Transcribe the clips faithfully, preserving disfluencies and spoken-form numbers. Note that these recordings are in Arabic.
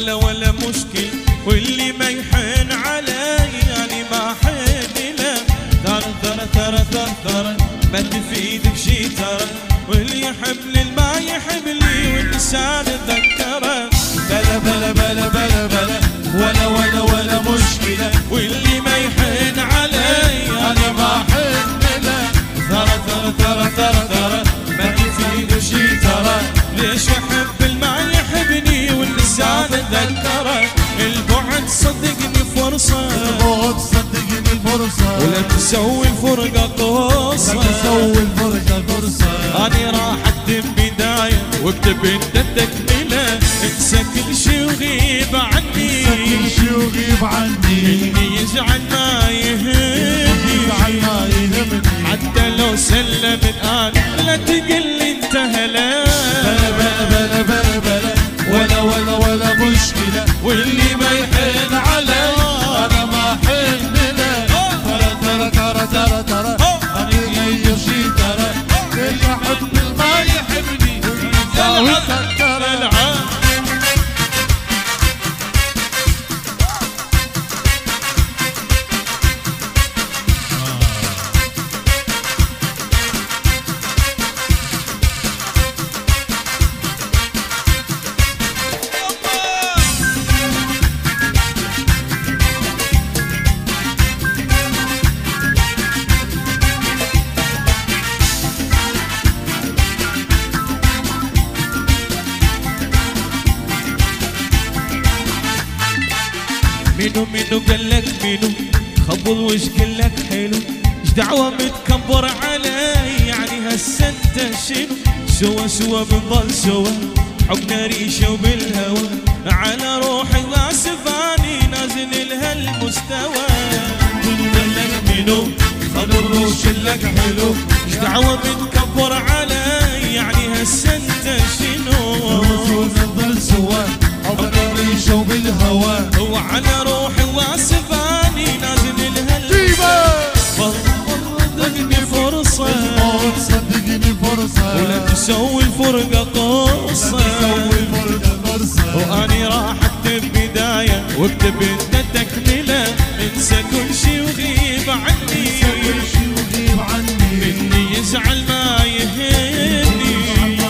ولا ولا مشكل، واللي ما يحن علي يعني ما حن له. ترى ترى ترى ترى ترى ما تفيد بشي ترى، واللي يحب لي ما يحب لي واللسان ذكره. بلا بلا بلا بلا بلا ولا ولا ولا مشكلة، واللي ما يحن علي أنا ما حن له. ترى ترى ترى ترى ترى ما تفيد شي ترى، ليش أحب الما يحبني واللسان ذكره. البعد صدقني فرصة، البعد صدقني فرصة، ولا تسوي الفرقة قصة، لا تسوي الفرقة فرصة. أنا راح أكتب بداية واكتب انت تكملة، انسى كل شي وغيب عني، انسى كل شي وغيب عني. إني يزعل ما يهمني، يزعل ما يهمني، حتى لو سلم الآن لا تقل انت هلا. بلا بلا بلا بلا بلا ولا ولا ولا مشكلة، واللي ما يحن علي أنا ما حن له. ترى ترى ترى ترى ترى أنا غير شي ترى، اللي يحب ما يحبني ويسكر العام. منو منو قالك منو خبل وش قالك حلو، ايش دعوة متكبر علي يعني هسه انت شنو. سوا سوا بنضل سوا حبنا ريشة وبالهوى، على روحي غاسفاني نازل لهالمستوى. منو قالك منو خبل وش قالك حلو، ايش دعوة متكبر علي يعني هسه انت شنو. نضل سوا حبنا ريشة وبالهوى، وعلى روحي واسفاني نازل لهالمستوى. صدقني فرصة، صدقني فرصة، ولا تسوي الفرقة قصة، تسوي الفرقة فرصة. وأني راح أكتب بداية واكتب أنت تكملة، انسى كل شي وغيب عني، انسى كل شي وغيب عني. مني يزعل ما يهمني،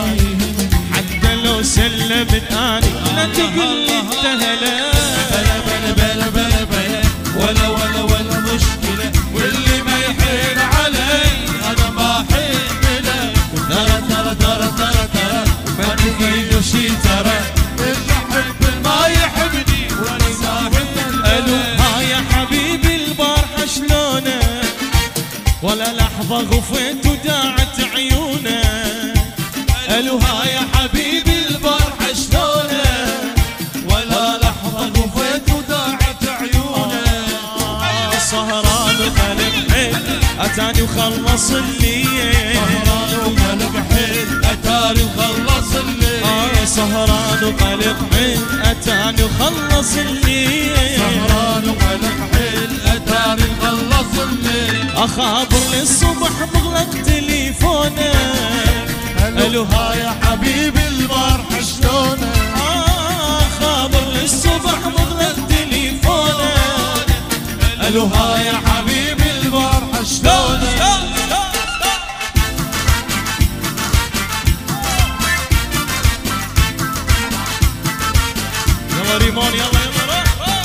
حتى لو سلم الآن لا تقل انت هلا. بلا بلا بلا بلا بلا ولا ولا ولا مشكلة، واللي ما يحن علي أنا ما حن له. ترى ترى ترى ترى ترى ما تفيد شي ترى، اللي يحب ما يحبني وأنا ساكت. ألو ها يا حبيبي البارحة شلونك، ولا لحظة غفيت وداعت عيونك. ألو ها يا حبيبي البارحة شلونك، ولا لحظة غفيت وداعت عيونك. آه سهران وقلب حيل أتاني وخلص الليل، سهران وقلب حيل أتاني وخلص الليل. آه سهران وقلب حيل أتاني وخلص الليل، سهران وقلب حيل أتاني وخلص الليل. أخابر للصبح بغلق تليفونك. ألو ها يا حبيبي البارحة شلونك، آه خابر للصبح بغلق تليفونك. ألو ها يا حبيبي البارحة شلونك. يلا ريمون يلا يلا روح روح.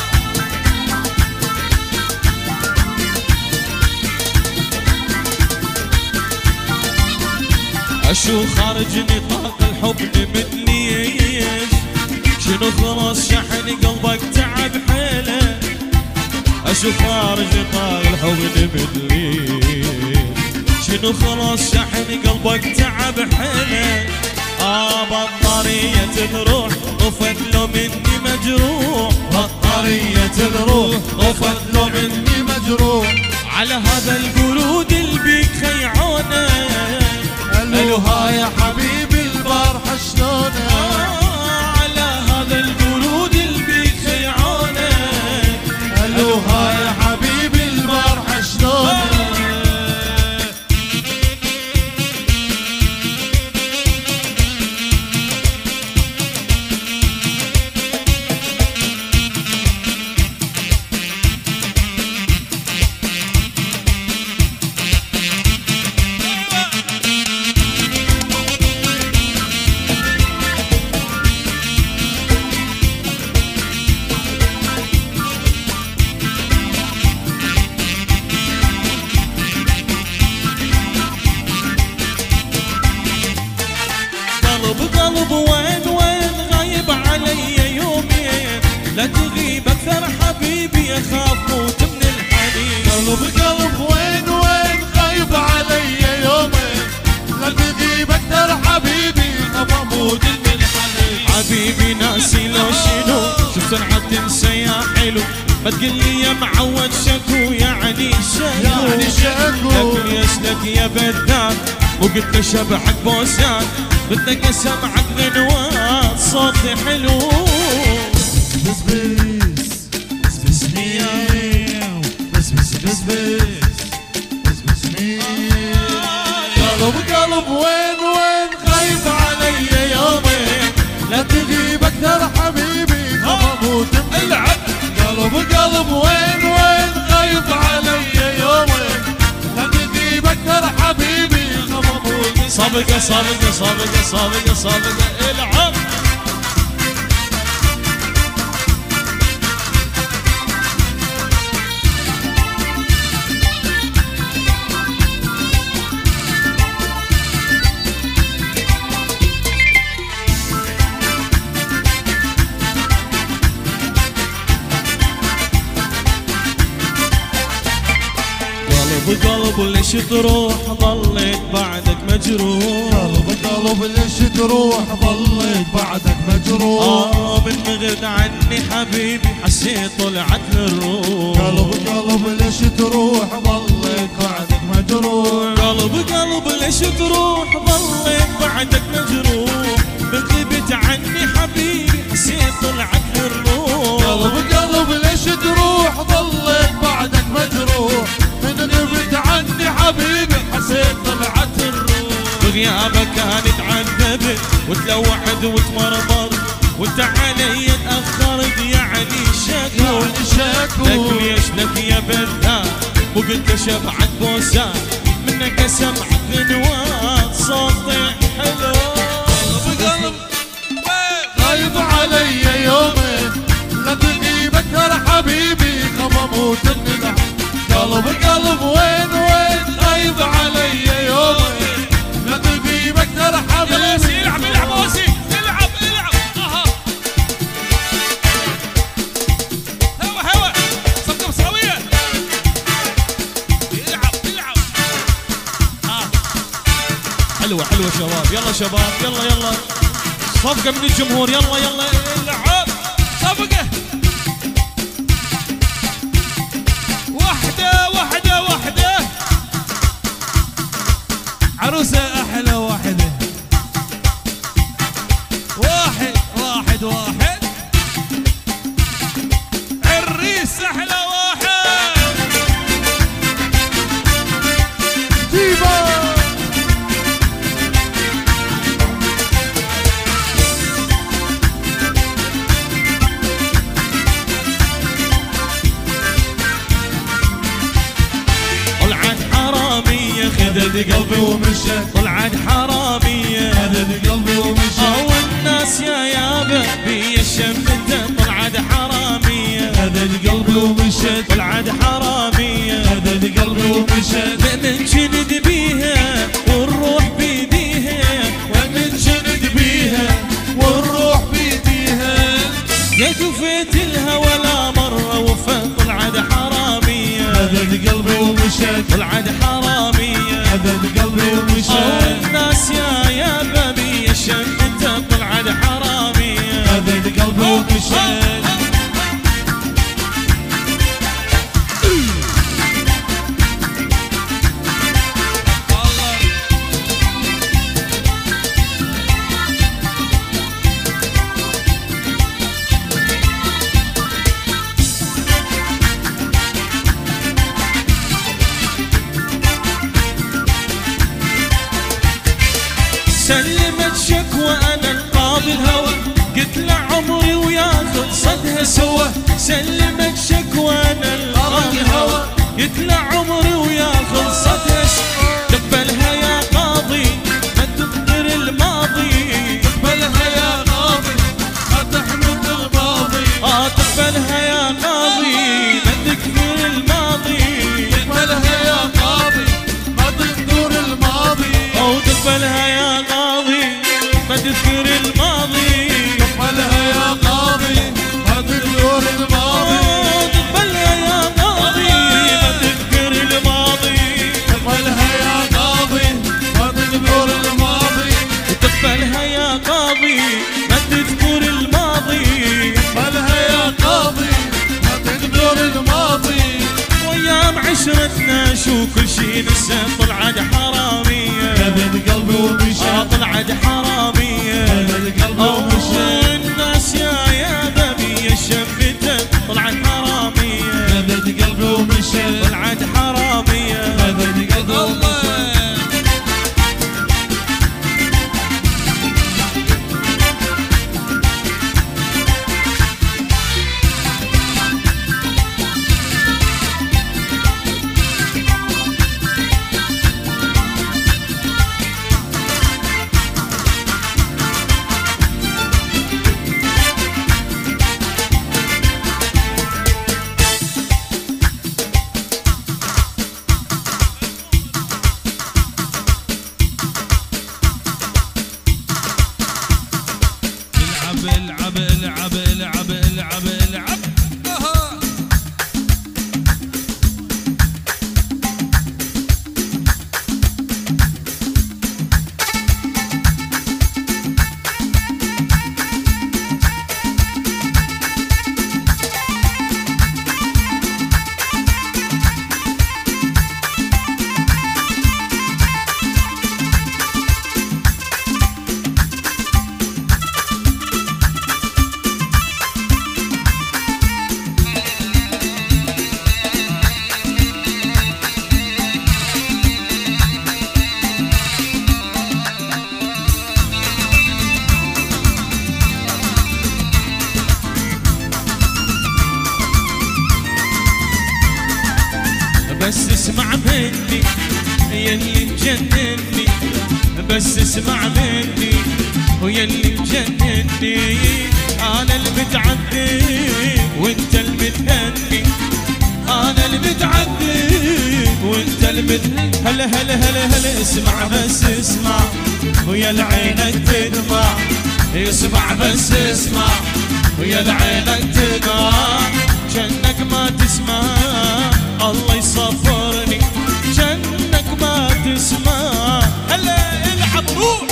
أشو خارج نطاق الحب مدليش، شنو خلاص شحن قلبك تعب حيله. أشو خارج نطاق الحب مدليش، شنو خلاص شحن قلبك تعب حيله. آه بطارية تروح وفتلو مني مجروح، بطارية الروح وفتلو مني مجروح. على هذا القرود اللي بيك خيعونه. ألو ها يا حبيبي البارحة شلونك، آه على هذا القرود اللي بيك خيعونه. ألو ها يا حبيبي البارحة شلونك. اكثر حبيبي اخاف موت من الحنين. قلب قلب وين وين غايب علي يومين، لا تغيب اكثر حبيبي اخاف اموت من الحنين. حبيبي ناسي لو شنو شوف سرعة تنسى يا حلو، ما تقلي يا معود شكو يعني شكو يعني شكو. لكن يسلك يا بدان وقلت له شبعك بوسان، بدك اسمعك غنوات صوتي حلو. بس بس بس بس مياو بس بس بس بس بس مياو. قلب قلب وين وين غايب علي يومين، لا تغيب اكثر حبيبي خاف اموت من العب. قلب قلب وين وين غايب علي يومين، لا تغيب اكثر حبيبي خاف اموت. صابقة صابقة صابقة صابقة صابقة العب. قلب قلب ليش تروح ظليت بعدك مجروح. قلب قلب ليش تروح ظليت بعدك مجروح. اه من غير عني حبيبي حسيت طلعت للروح. قلب قلب ليش تروح ظليت بعدك مجروح. قلب قلب ليش تروح ظليت بعدك مجروح، من غبت عني حبيبي حسيت طلعت للروح. قلب قلب ليش تروح ظليت بعدك مجروح، من غبت عني حبيبي حسيت طلعت الروح. بغيابك كانت عذبت وتلوحت وتمرمر، وانت علي تأخرت يعني شكو يعني شكو. لك ليش لك يا بدان وقلت شبعك بوسان، منك اسمعك غنوات صوتي حلو. قلب قلب غايب علي يومين، لا تغيب اكثر حبيبي خاف اموت من العب. قلب قلب وين وين غايب علي يومين، لا تغيب اكثر حبيبي. العب العب واسي العب العب. اها هوا هوا صفقة مصراوية. العب العب. اه حلوة حلوة شباب، يلا شباب يلا يلا صفقة من الجمهور، يلا يلا العب صفقة. واحدة واحدة واحدة عروسة أحلى واحدة. واحد واحد واحد عريس أحلى واحد. جيبه خدد قلبي ومشت، طلعت حرامية خدد قلبي ومشت. أو الناس يا يابا بي الشمتة طلعت حرامية. خدد قلبي ومشت، طلعت حرامية. خدد قلبي ومشت. من جند بيها والروح بيديها، ومن جند بيها والروح بيديها. يا كفيت الهوى لا مرة وفا طلعت حرامية. خدد قلبي ومشت، طلعت حرامية. خدد قلبي ومشت. أو الناس يا يابا بي الشمتة طلعت حرامية. خدد قلبي ومشت. سلمت شكوى انا القاضي الهوى، قلت له عمري وياخذ صدها سوا. سلمت شكوى انا القاضي الهوى، قلت له عمري وياخذ صدها سوا. تقبلها يا قاضي ما تنكر الماضي. تقبلها يا قاضي ما تحمد الماضي. اه تقبلها يا قاضي ما تكفر الماضي. تقبلها يا قاضي ما تنكر الماضي. او تقبلها يا قاضي ما تذكر الماضي. تقبلها يا قاضي ما تنكر الماضي. عشرتنا شو كل شي نسى طلعت حرامية خذت قلبي ومشى آه طلعت حرامية خذت قلبي ومشى الناس يا يا بابية شفتت طلعت حرامية خذت قلبي ومشى طلعت حرامية خذت قلبي ومشى العب العب العب العب العب أها. بس اسمع مني يلي مجنني بس اسمع مني ويلي مجنني انا اللي متعدي وانت اللي متهني انا اللي متعدي وانت اللي متهني هلا هلا هلا هلا اسمع بس اسمع ويا لعينك تدمع اسمع بس اسمع ويا لعينك تدمع جنك ما تسمع الله يصبرني جنك ما تسمع هلا العب روح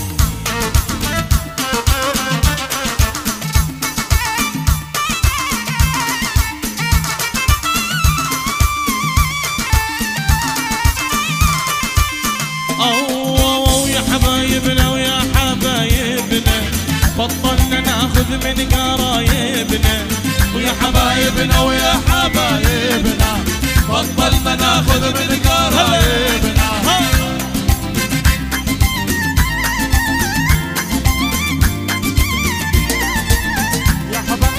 أوه يا حبايبنا ويا حبايبنا بطلنا ناخذ من قرايبنا ويا حبايبنا ويا حبايبنا بطلنا ناخذ من قرايبنا يا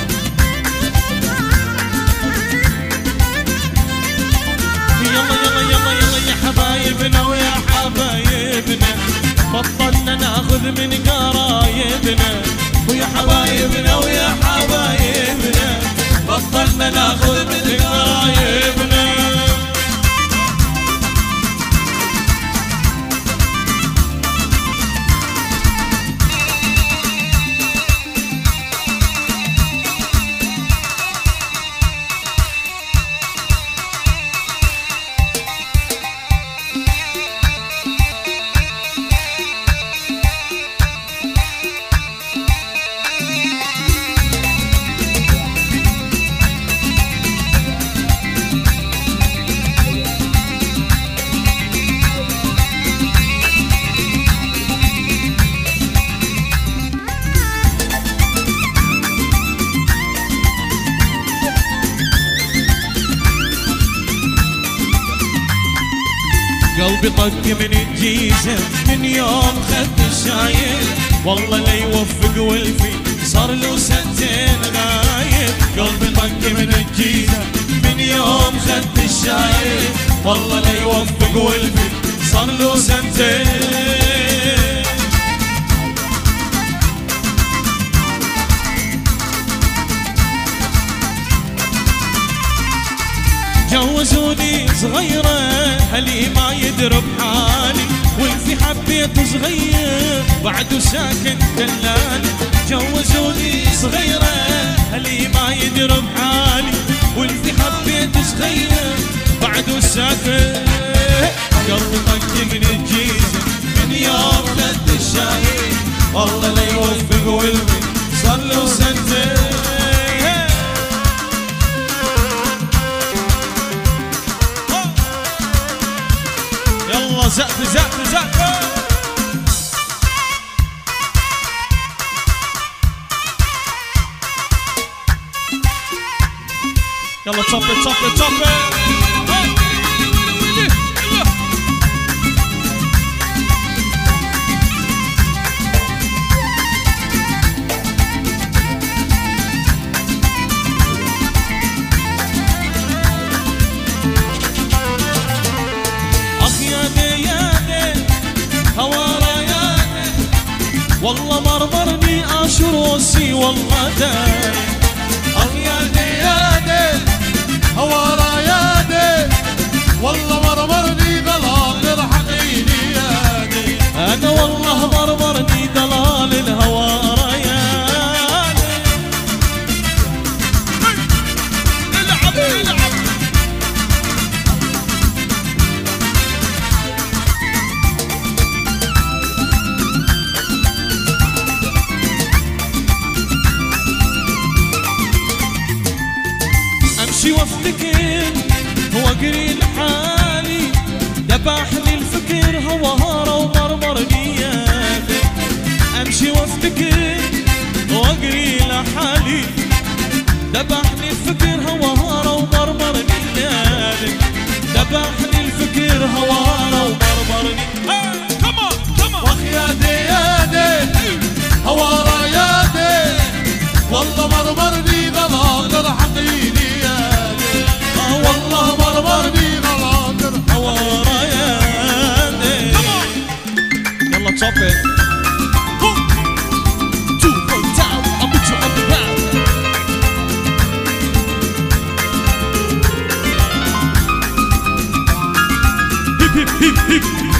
يلا يلا يلا يلا يا حبايبنا ويا حبايبنا بطلنا ناخذ من قرايبنا ويا حبايبنا ويا حبايبنا بطلنا ناخذ من قرايبنا قلبي طق من الجيزة من يوم خد الشايل والله لا يوفق والفي صار له سنتين غايب قلبي طق من الجيزة من يوم خد الشايل والله لا يوفق والفي صار له سنتين جوزوني صغيرة هلي ما يدري بحالي والفي حبيت صغير بعده ساكن دلالي جوزوني صغيرة هلي ما يدري بحالي والفي حبيت صغير بعده ساكن قلبي طق من الجيزة من يوم خد الشاهين والله لا يوفق والفي صار له سنتين زق زق زق. يلا تصفي تصفي تصفي. اخ يا دي يا دي هوارا يا دي والله مرمرني اشروسي والله داي. اخ يا دي يا دي هوارا يا دي والله مرمرني ضلال الحقيني يا دي. انا والله مرمرني ضلال الهوارا يا دي. العب العب. امشي وافتكر واجري لحالي ذبحني الفكر هوهارة ومرمرني يا دي. امشي وافتكر واجري لحالي ذبحني الفكر هوهارة ومرمرني يا دي. ذبحني الفكر هوهارة ومرمرني. كمان كمان. واخ يا دي يا دي هوارا يا دي والله مرمرني ضلال الحقيني يا دي. والله مرمرني ضلال هوارا يا دي. يلا تصفي. Two point down, I'll put you on the ground. Hip hip hip hip.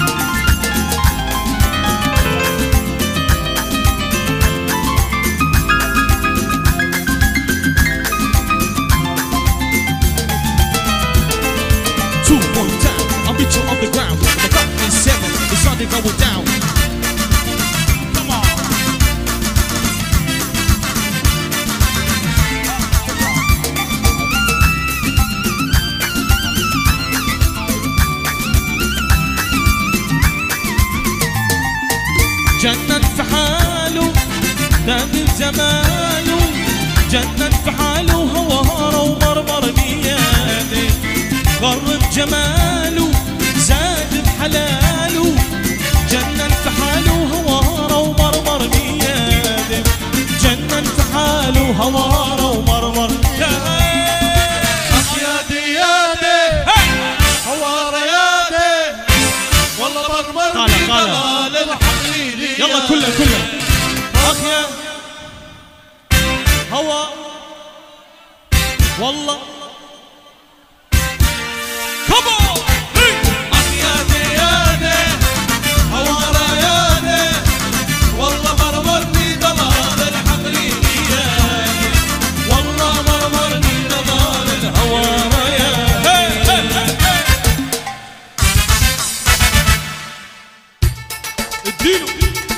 Two point down, I'll meet you on the ground. The back is seven, the sun is going down. Come on. جنن في حاله داخل جماله. جنن في حاله هوهارة ومرمرني يا دي. غرب جماله زاد بحلاله. جنن في حاله هوهارة ومرمرني يا دي. جنن في حاله هوهارة ومرمرني يا دي. اخ يا دي يا دي هوارا يا دي والله مرمرني ضلال الحقيني. يلا كله كله. اخ يا هوا والله كمان. اخ يا دي يا دي هوارا يا دي والله مرمرني ضلال الحقيني يا دي. والله مرمرني ضلال هوارا يا اديله.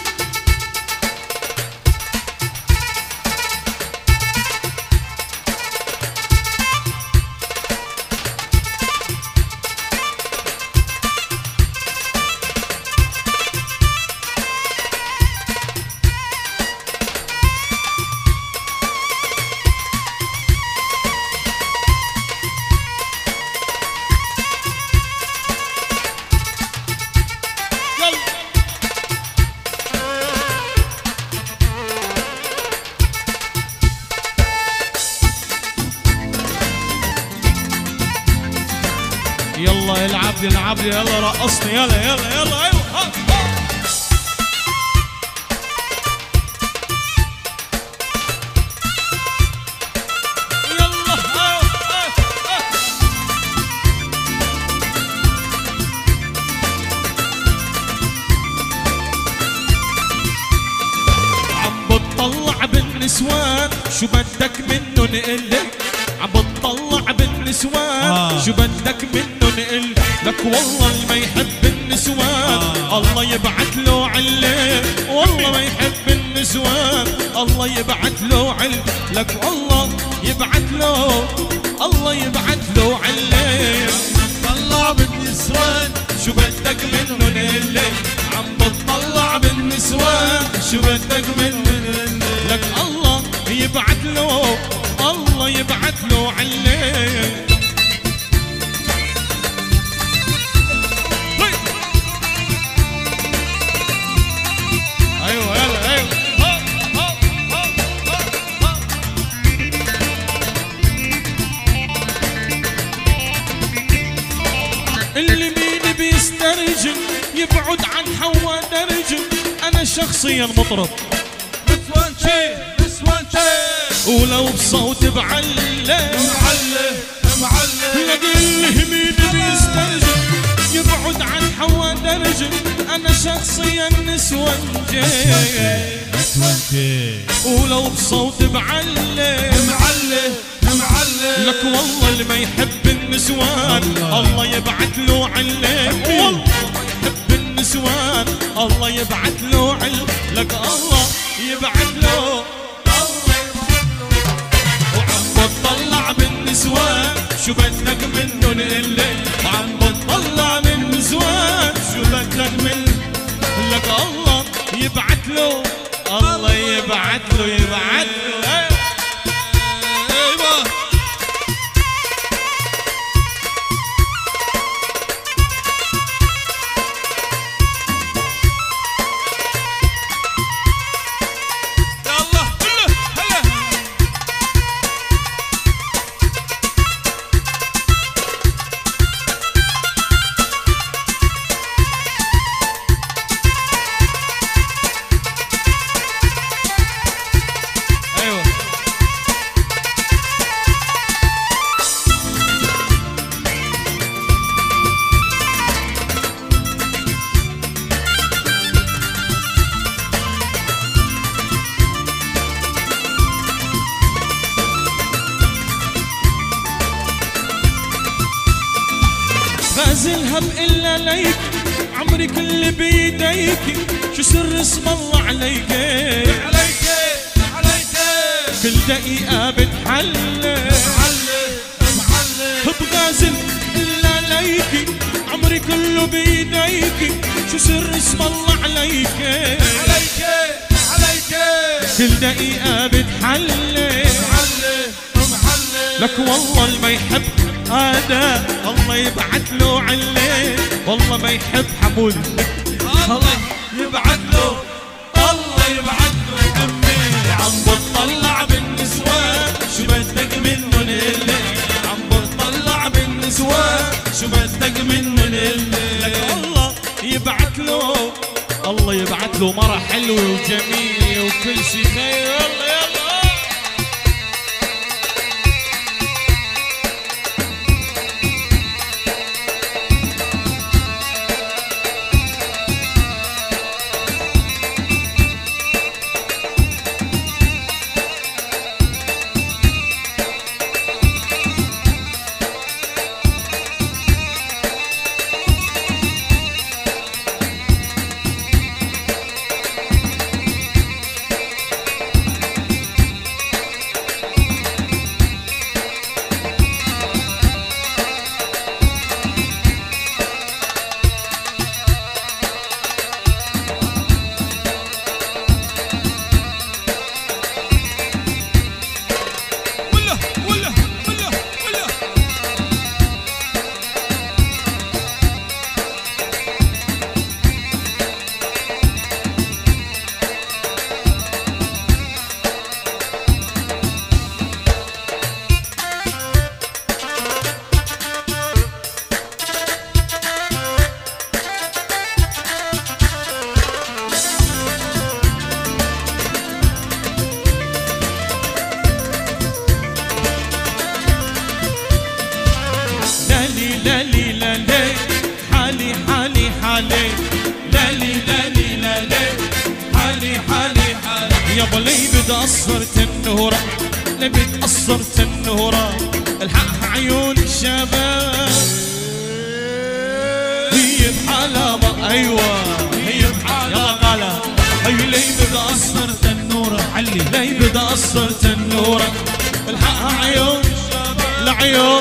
يلا العب لي العب لي يلا رقصني يلا يلا يلا ايوه. ها ها. يلا ها ها ها. عم بتطلع بالنسوان شو بدك منه نقلك. عم بتطلع بالنسوان آه. شو بدك منه نقل لك. والله اللي ما يحب النسوان آه. الله يبعث له علة. والله ما يحب النسوان الله يبعث له علة لك. والله يبعث له الله يبعث له علة. طلع بالنسوان شو بدك منه الليل. ايوه يلا ايوه اللي مين بيسترجل يبعد عن حوا درجل. انا شخصيا مطرب نسوان شي نسوان شي ولو بصوت بعلة معلم معلم. لقي اللي مين بيسترجل يبعد عن حوا درجل. انا شخصيا نسوان جي نسوان شي ولو بصوت بعلة معلم معلم. لك والله اللي ما يحب النسوان الله يبعث له علة. والله يحب النسوان الله يبعث له علة. لك الله يبعث له وعم بتطلع بالنسوان شو بدك منه نقلي. وعم بتطلع بالنسوان شو بدك منه. لك الله يبعث له الله يبعث له يبعث له. غازلها بإلا ليك عمري كل بيديك. شو سر اسم الله عليك عليك عليك. كل دقيقة بتحلى معلم معلم. بغازل إلا ليك عمري كله بيديك. شو سر اسم الله عليك عليك عليك. كل دقيقة بتحلى معلم معلم. لك والله اللي ما يحب هذا الله يبعث له عليه. والله ما يحب حمود الله يبعث له الله يبعث له دمي. عم بتطلع بالنسوان شو بدك منه نقلي. عم بتطلع بالنسوان شو بدك منه نقلي. لك الله يبعث له الله يبعث له مرة حلوة وجميلة وكل شي خير. يلا يلا حالي لالي لالي لالي حالي حالي حالي يابا لي بتأثر تنورة لي بتأثر تنورة الحق عيون الشباب هي بحالها ايوه هي بحالها يلا قالها هي لي بتأثر تنورة علي لي بتأثر تنورة الحق عيون الشباب العيون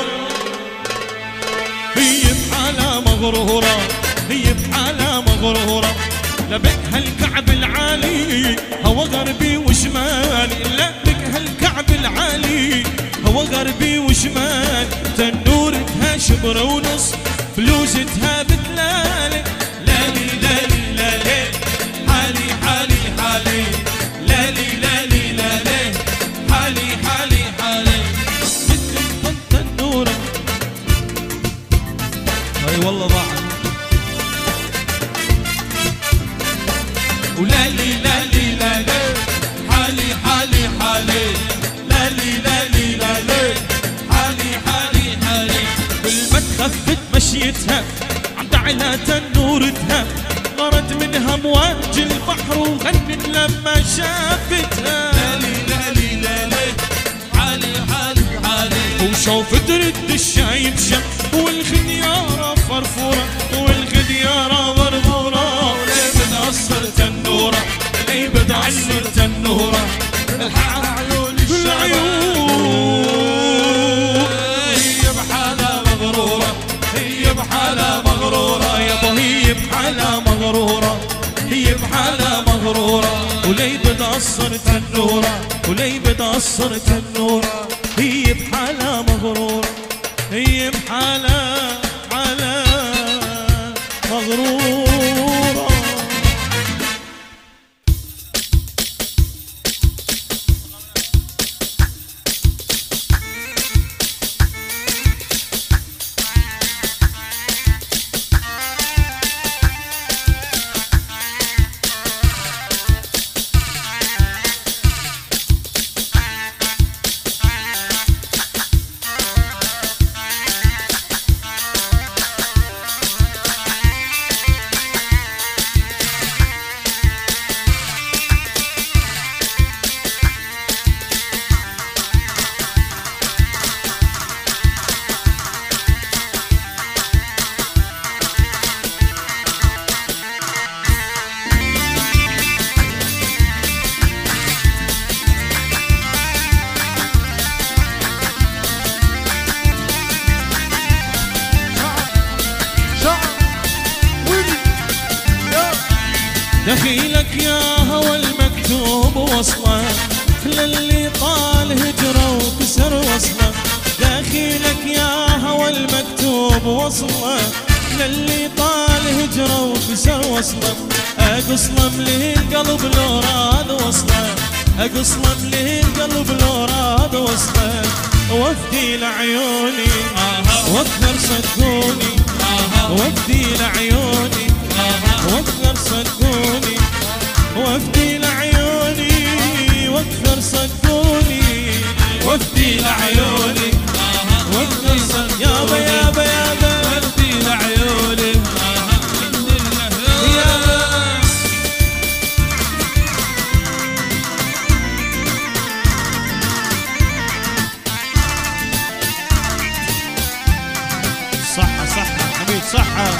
هي بحالها مغرورة هي بحالها مغرورة لبكها الكعب العالي هوا غربي وشمالي لبكها الكعب العالي هو غربي وشمال، تنورتها شبر ونص، بلوزتها بتلالي، لالي لالي لالي، حالي حالي حالي، لالي لالي لالي، حالي حالي حالي، مثل التنورة. اي والله ضاعت. ولالي لالي لالي، حالي حالي حالي، لالي لالي لالي، حالي حالي حالي. كل خفت مشيتها عند على تنورتها، غرت منها مواج البحر وغنت لما شافتها، لالي لالي لالي، حالي حالي حالي. وشوفت رد الشاي بشم والخديارة فرفورة، والخديارة مرمورة، وليه بتعصر تنورة، ليه بتعصر تنورة، الحق عيون بالعيون. هي بحالها مغرورة، هي بحالها مغرورة، يابا هي بحالها مغرورة، هي بحالها مغرورة، ولي بتعصر تنورة، ولي بتعصر تنورة، هي بحالها مغرورة، هي بحالها على مغرورة. دخيلك يا هوى المكتوب وصله، للي طال هجره وكسر وصله، دخيلك يا هوى المكتوب وصله، للي طال هجره وكسر وصله، اقصلم له القلب لو راد وصله، اقصلم له القلب لو راد وصله، وافدي لعيوني واكثر صدقوني، وافدي لعيوني واكثر صدقوني، وافدي لعيوني واكثر صدقوني، وافدي لعيوني واكثر صدقوني، يابا يابا يابا وافدي لعيوني يابا. صحة صحة حبيب صحة.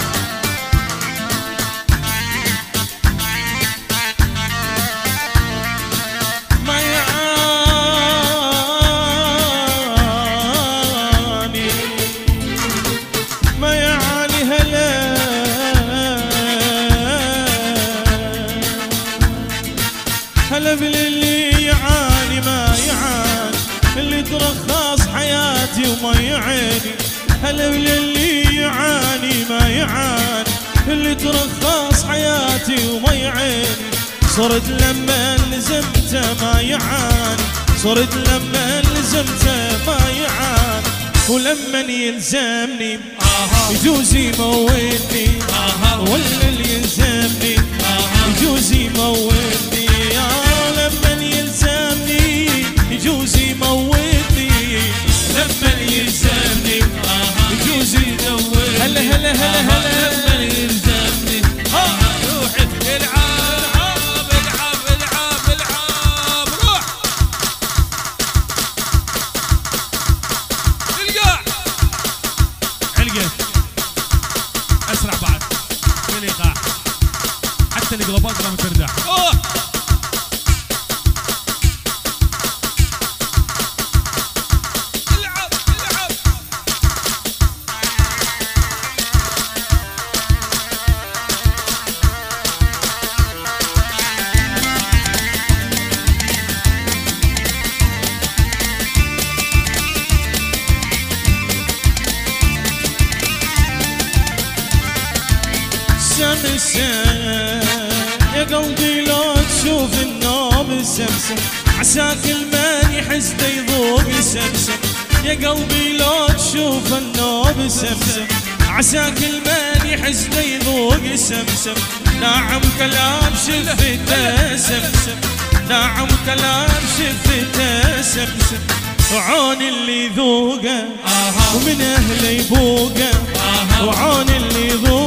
هلا باللي يعاني ما يعاني، اللي ترخص حياتي وما يعاني، هلا باللي يعاني ما يعاني، اللي ترخص حياتي وما يعاني، صرت لما لزمته ما يعاني، صرت لما لزمته ما يعاني، ولما يلزمني يجوز يموتني، ولا اللي يلزمني يجوز يموتني، لما يلزمني يجوز يموتني، لما يلزمني يجوز يموتني، هلا هلا هلا هلا لما يلزمني روحي العب العب العب العب روح القاع علقت اسرع بعد في الايقاع، حتى القلبات ما ترتاح. مسمسم يا قلبي لو تشوف النوم سمسم عساك المن يحس يذوق سمسم يا قلبي لو تشوف النوم سمسم عساك المن يحس يذوق سمسم نعم كلام شفته سمسم نعم كلام شفته سمسم وعون اللي ذوقه ومن اهله يبوقه وعون اللي ذوقه